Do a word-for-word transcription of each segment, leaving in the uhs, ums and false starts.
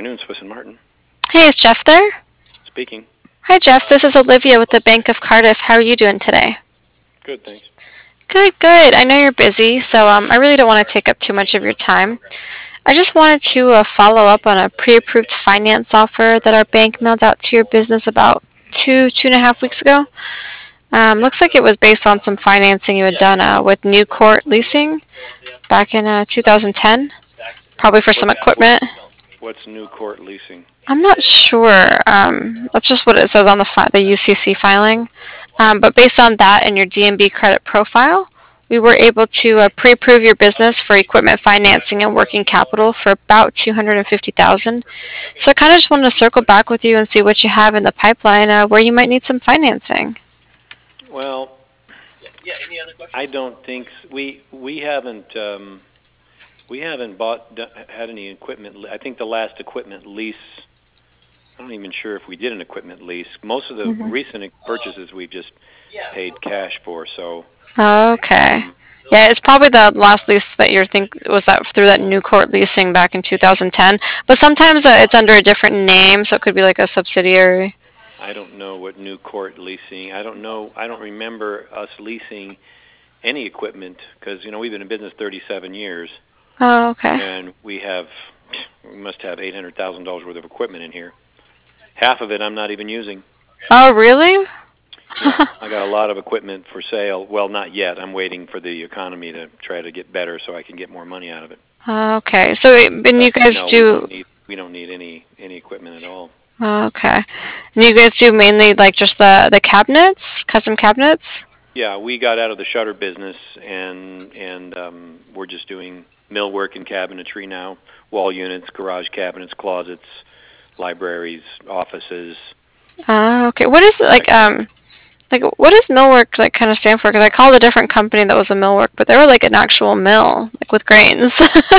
afternoon, Swiss and Martin. Hey, is Jeff there? Speaking. Hi, Jeff. This is Olivia with the Bank of Cardiff. How are you doing today? Good, thanks. Good, good. I know you're busy, so um, I really don't want to take up too much of your time. I just wanted to uh, follow up on a pre-approved finance offer that our bank mailed out to your business about two, two and a half weeks ago. Um, looks like it was based on some financing you had done uh, with New Court Leasing back in uh, two thousand ten, probably for some What's what's equipment. what's New Court Leasing? I'm not sure. Um, that's just what it says on the fi- the U C C filing. Um, but based on that and your D N B credit profile, we were able to uh, pre-approve your business for equipment financing and working capital for about two hundred fifty thousand dollars. So I kind of just wanted to circle back with you and see what you have in the pipeline uh, where you might need some financing. Well, I don't think s- we we haven't um, we haven't bought d- had any equipment. le- I think the last equipment lease. I'm not even sure if we did an equipment lease. Most of the hmm recent purchases we've just paid cash for. So, Okay. um, Yeah, it's probably the last lease that you're think was that through that New Court Leasing back in two thousand ten. But sometimes uh, it's under a different name, so it could be like a subsidiary. I don't know what New Court Leasing. I don't know. I don't remember us leasing any equipment because you know we've been in business thirty-seven years, Oh, okay. and we have we must have eight hundred thousand dollars worth of equipment in here. Half of it I'm not even using. Oh, really? Yeah, I got a lot of equipment for sale. Well, not yet. I'm waiting for the economy to try to get better so I can get more money out of it. Okay. So, it- and you But guys no, we do. don't need we don't need any any equipment at all. Okay. And you guys do mainly like just the the cabinets, custom cabinets. Yeah, we got out of the shutter business and and um, we're just doing millwork and cabinetry now. Wall units, garage cabinets, closets, libraries, offices, Ah, okay. What is that like kind of thing. um like what does millwork like kind of stand for? Because I called a different company that was a millwork, but they were like an actual mill, like with grains.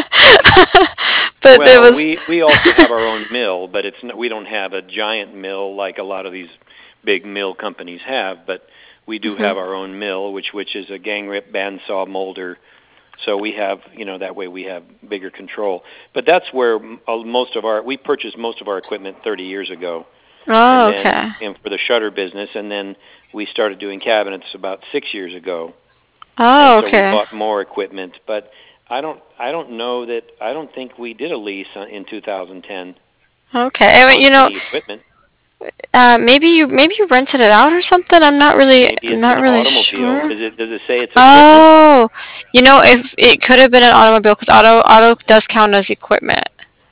But there Well, was. we we also have our own mill, but it's n- we don't have a giant mill like a lot of these big mill companies have. But we do Mhm. have our own mill, which which is a gang rip bandsaw molder. So we have, you know, that way we have bigger control. But that's where m- uh, most of our we purchased most of our equipment thirty years ago, and Oh, then okay. and for the shutter business, and then we started doing cabinets about six years ago, and Oh, so we okay. bought more equipment. But I don't I don't know that I don't think we did a lease on- in two thousand ten Okay. I mean, on you know, any equipment. uh, maybe you maybe you rented it out or something. I'm not really Maybe I'm it's not an really automobile. sure. Is it? Does it say it's equipment? Oh, you know, if it could have been an automobile, because auto auto does count as equipment.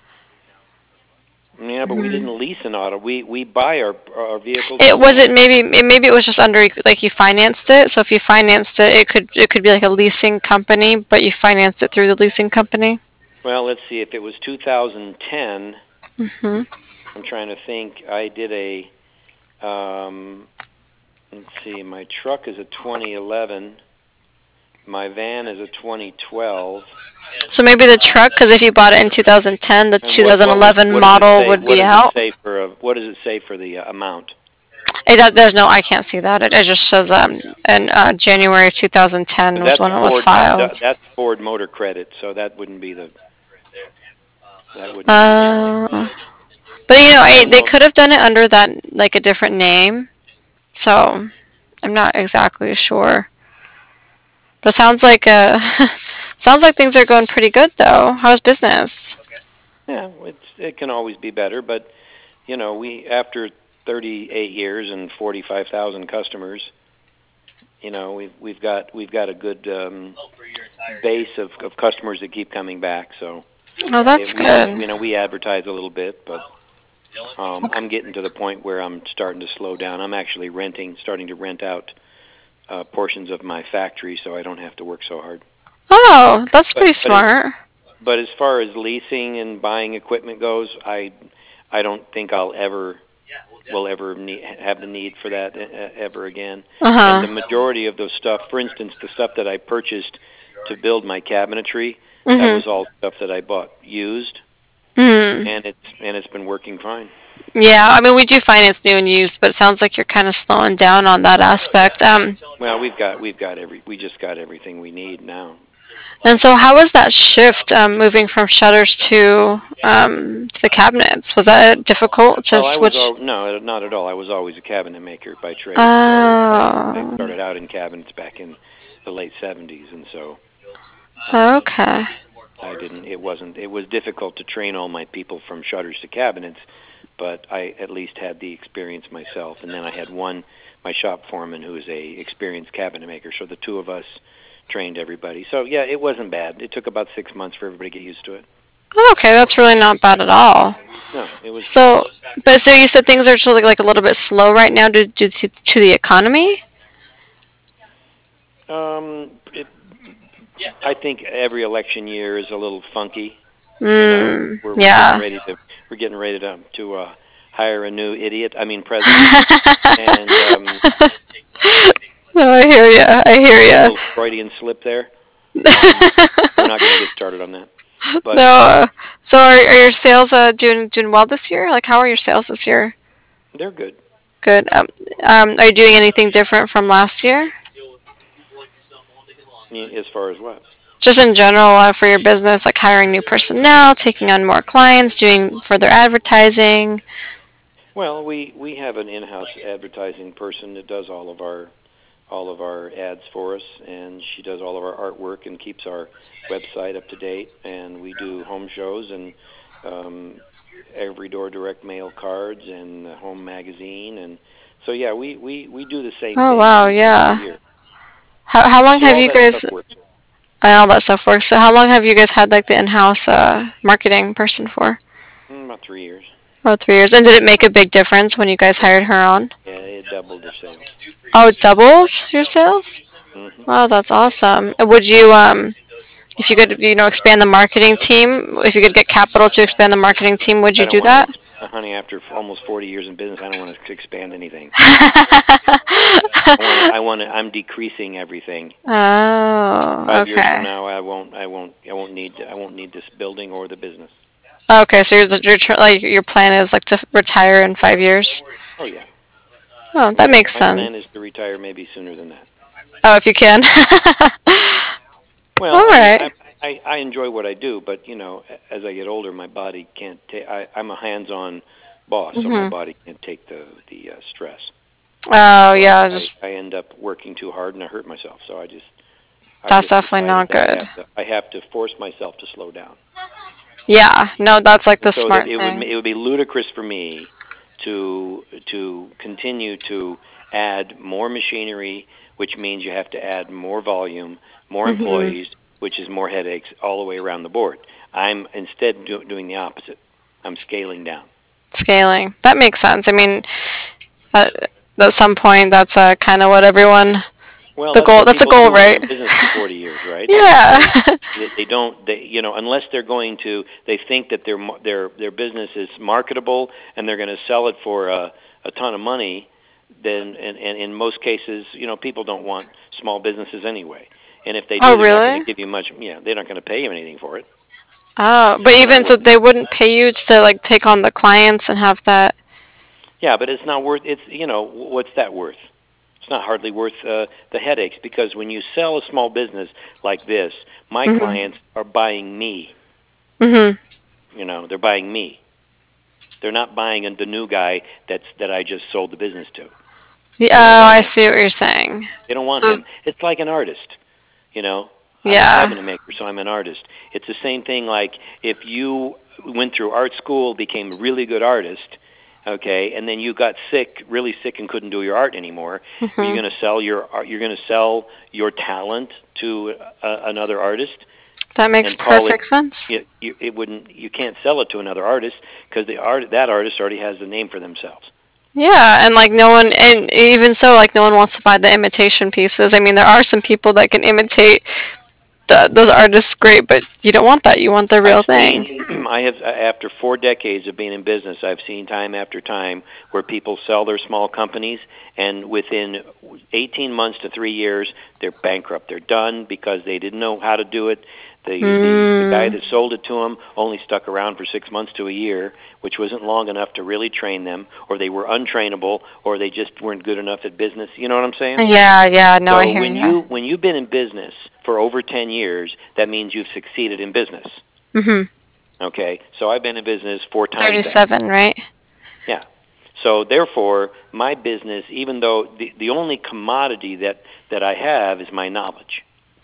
Yeah, but we hmm didn't lease an auto. We we buy our our vehicles It from was it them. maybe it, maybe it was just under like you financed it. So if you financed it, it could it could be like a leasing company, but you financed it through the leasing company. Well, let's see. If it was two thousand ten, hmm I'm trying to think. I did a. Um, let's see. My truck is a twenty eleven. My van is a twenty twelve. So maybe the truck, because if you bought it in two thousand ten, the And what what was two thousand eleven what does it model say? would What be does it out. say for a, what does it say for the uh, amount? It, that, there's no, I can't see that. It, it just says um, in uh, January of two thousand ten was That's when it was Ford. filed. That's Ford Motor Credit. So that wouldn't be the that wouldn't be the amount. Uh, but you know, I I, don't they know. could have done it under that like a different name. So I'm not exactly sure. But sounds like uh, sounds like things are going pretty good though. How's business? Yeah, it's it can always be better, but you know, we after thirty-eight years and forty-five thousand customers, you know, we've we've got we've got a good um, base of, of customers that keep coming back. So Oh, it, that's we don't, good. you know, we advertise a little bit, but um, Okay. I'm getting to the point where I'm starting to slow down. I'm actually renting, starting to rent out uh, portions of my factory, so I don't have to work so hard. Oh, that's But pretty but it, smart. but as far as leasing and buying equipment goes, I I don't think I'll ever will ever need, have the need for that uh, ever again. Uh And the huh. majority of those stuff, for instance, the stuff that I purchased to build my cabinetry, that Mhm. was all stuff that I bought used, Mhm. and it's and it's been working fine. Yeah, I mean we do finance new and used, but it sounds like you're kind of slowing down on that aspect. Um. Well, we've got we've got every we just got everything we need now. And so, how was that shift um, moving from shutters to um, to the cabinets? Was that difficult to Well, I was switch? al- no, not at all. I was always a cabinet maker by trade. So I, I Oh, started out in cabinets back in the late seventies, and so um, okay. I didn't. It wasn't. It was difficult to train all my people from shutters to cabinets, but I at least had the experience myself. And then I had one, my shop foreman, who is a experienced cabinet maker. So the two of us trained everybody. So yeah, it wasn't bad. It took about six months for everybody to get used to it. Okay, that's really not bad at all. No, it was. So, but so you said things are actually like a little bit slow right now due, due to, to the economy? Um, it, I think every election year is a little funky. You know, Mm, we're we're getting yeah. ready to we're getting ready to to uh, hire a new idiot. I mean president, and um, No, I hear ya. I hear a ya. little Freudian slip there. Um, we're not going to get started on that, No. but Uh, so are, are your sales uh, doing doing well this year? Like, how are your sales this year? they're good. Good. Um, um, are you doing anything different from last year? Yeah, as far as what? Just in general uh, for your business, like hiring new personnel, taking on more clients, doing further advertising. Well, we we have an in-house advertising person that does all of our all of our ads for us, and she does all of our artwork and keeps our website up to date. And we do home shows and um, every door direct mail cards and the home magazine, and so yeah, we we we do the same Oh thing wow, three times a yeah. year. How how long So have all you that guys stuff works. and all that stuff works? So how long have you guys had like the in-house uh, marketing person for? Mm, about three years. Oh, three years. And did it make a big difference when you guys Yeah, hired her on? yeah, it doubled their sales. Oh, it doubled your sales? Hmm. Wow, that's awesome. Would you um if you could, you know, expand the marketing team, if you could get capital to expand the marketing team, would I you don't do want to, that? ex- uh, honey. After f- almost forty years in business, I don't want to expand anything. I want to. I want to. I'm decreasing everything. Oh, Five years from okay. now, I won't. I won't. I won't need. I won't need this building or the business. Okay, so your your tr- like your plan is like to retire in five years. Oh yeah. Oh, that Well, makes my sense. plan is to retire maybe sooner than that. Oh, if you can. Well, All I mean, right. I I, I enjoy what I do, but you know, a- as I get older, my body can't take. I'm a hands-on boss, so my Mhm. body can't take the the uh, stress. Oh So I, yeah, I just I end up working too hard and I hurt myself. So I just I've that's just definitely decided not that I good. have to I have to force myself to slow down. Yeah, no, that's like And the so that smart it would thing. it would be ludicrous for me to to continue to add more machinery, which means you have to add more volume, more Mhm. employees, which is more headaches all the way around the board. I'm instead do, doing the opposite. I'm scaling down. Scaling. That makes sense. I mean, at, at some point, that's uh, kind of what everyone. Well, The that's goal. what That's a people goal, do when they're right? in business for forty years, right? They they Yeah. they they don't they you know unless they're going to they think that their mar- their their business is marketable and they're going to sell it for a a ton of money, then and, and in most cases, you know, people don't want small businesses anyway. And if they Oh, do, they're not going to really? give you much. Yeah, they're not going to pay you anything for it. Oh, but It's not even so, worth. they wouldn't pay you to like take on the clients and have that. Yeah, but it's not worth. It's you know what's that worth? It's not hardly worth uh, the headaches because when you sell a small business like this, my Mhm. clients are buying me. Mhm. You know, they're buying me. They're not buying the new guy that's that I just sold the business to. Yeah, They don't oh, want I him. see what you're saying. They don't want So, him. It's like an artist. You know, I'm a yeah. cabinet maker, so I'm an artist. It's the same thing like if you went through art school, became a really good artist, okay, and then you got sick, really sick, and couldn't do your art anymore. Are you Mhm. going to sell your art? You're going to sell your talent to a, another artist That makes and call it. perfect sense. It, you, it wouldn't. You can't sell it to another artist because the art that artist already has the name for themselves. Yeah, and like no one, and even so, like no one wants to buy the imitation pieces. I mean, there are some people that can imitate the, those artists great, but you don't want that. You want the I've real thing. seen, I have, after four decades of being in business, I've seen time after time where people sell their small companies, and within eighteen months to three years, they're bankrupt. They're done because they didn't know how to do it. The, Mm. the the guy that sold it to them only stuck around for six months to a year, which wasn't long enough to really train them, or they were untrainable, or they just weren't good enough at business. You know what I'm saying? Yeah, yeah, no, so I hear when ya. you when you've been in business for over ten years, that means you've succeeded in business. Mhm. Okay, so I've been in business four times that. Thirty-seven, right? Yeah. So therefore, my business, even though the the only commodity that that I have is my knowledge.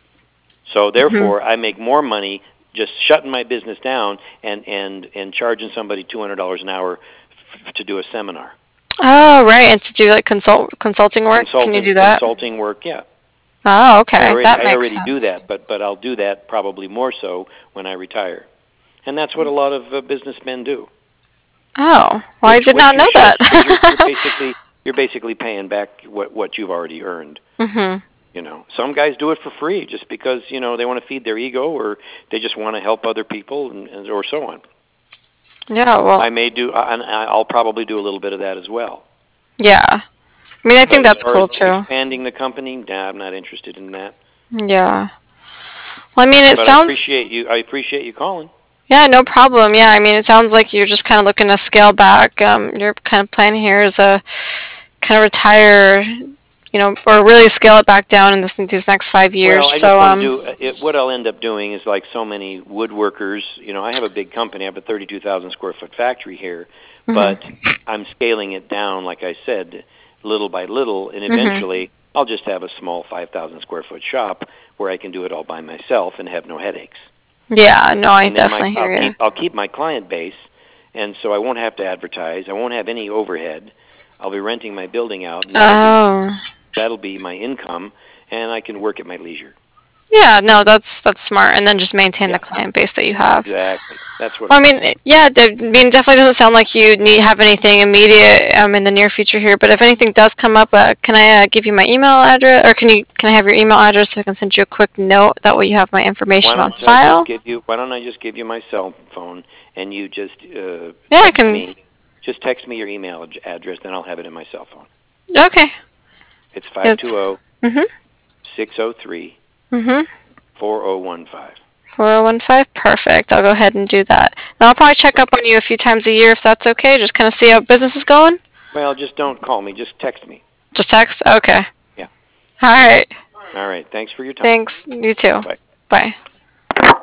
So Mhm. therefore, I make more money just shutting my business down and and and charging somebody two hundred dollars an hour f- to do a seminar. Oh, right, and to do like consult consulting work. Can you Consultant do that? consulting work, yeah. Oh, I okay, already that I makes already do sense. that, but but I'll do that probably more so when I retire. And that's what a lot of uh, businessmen do. Oh, well, I Which did which not you know should, because you're you're that. basically you're basically paying back what what you've already earned. Mhm. You know, some guys do it for free just because you know they want to feed their ego, or they just want to help other people, and, and or so on. Yeah, well, I may do, and I'll probably do a little bit of that as well. yeah. I mean, I But think as that's far as cool too. expanding the company, nah, I'm not interested in that. Yeah. Well, I mean, it But I sounds. appreciate you. I appreciate you calling. Yeah, no problem. Yeah, I mean, it sounds like you're just kind of looking to scale back. Um, your kind of plan here is a kind of retire, you know, or really scale it back down in this these next five years. Well, I just So, want to um, do it. What I'll end up doing is like so many woodworkers. You know, I have a big company. I have a thirty-two thousand square foot factory here, mhm, but I'm scaling it down, like I said, little by little, and mhm. eventually I'll just have a small five thousand square foot shop where I can do it all by myself and have no headaches. Yeah, no, I And then my definitely I'll hear you. keep I'll keep my client base, and so I won't have to advertise. I won't have any overhead. I'll be renting my building out, and that'll be Oh, that'll be my income, and I can work at my leisure. yeah, no, that's that's smart. And then just maintain the Yeah, client base that you have. exactly. That's what Well, I I want mean, to do. yeah, I mean, definitely doesn't sound like you need have anything immediate um, in the near future here. But if anything does come up, uh, can I uh, give you my email address, or can you can I have your email address so I can send you a quick note? That way, you have my Why information on don't I just file. give you Why don't I just give you my cell phone, and you just uh, Yeah, I text can. me just text me your email ad- address, then I'll have it in my cell phone. Okay. It's five two It's zero mhm six zero three mhm four zero one five. four zero one five. Perfect. I'll go ahead and do that. And I'll probably check up Okay. on you a few times a year if that's okay. Just kind of see how business is going. Well, just don't call me. Just text me. Just text. Okay. Yeah. All right. All right. Thanks for your time. Thanks. You too. Bye bye. Bye.